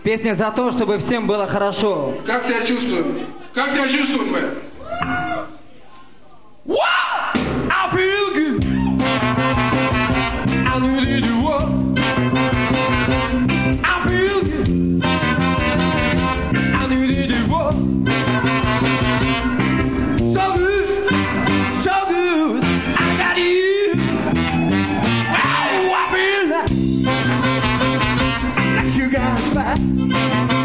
Песня за то, чтобы всем было хорошо. Как себя чувствуем? Как себя чувствуем мы? I feel good. I need to walk. I feel good. I need to walk. So good, so good. I got you. Oh, I feel like sugar and spice.